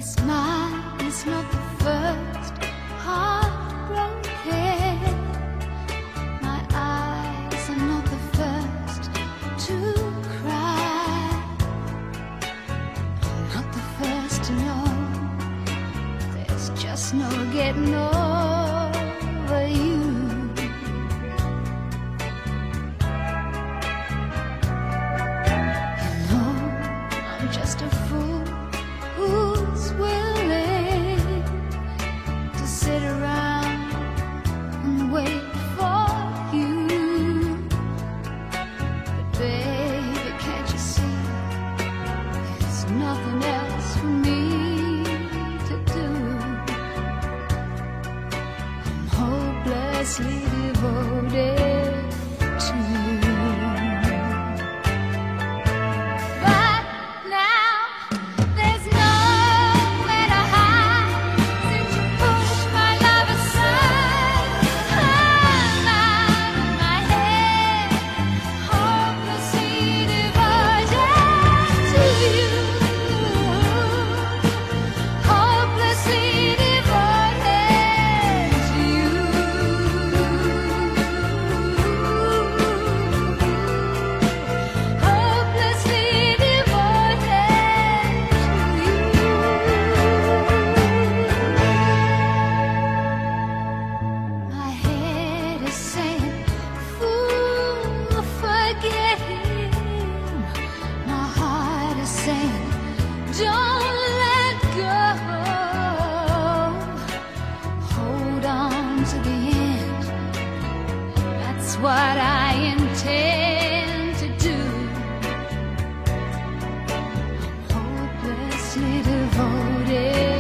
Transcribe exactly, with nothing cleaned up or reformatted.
This mine is not the first heartbroken. My eyes are not the first to cry. I'm not the first to know. There's just no getting over you. You know, I'm just a fool who's willing to sit around and wait for you. But baby, can't you see, there's nothing else for me to do. I'm hopelessly devoted to you. But now there's nowhere to hide since you pushed my love aside. I'm out of my head, hopelessly devoted to you. Hopelessly devoted to you. Hopelessly devoted to you. My head is saying, fool, forget him. My heart is saying, don't let go. Hold on to the end. That's what I intend to do. I'm hopelessly devoted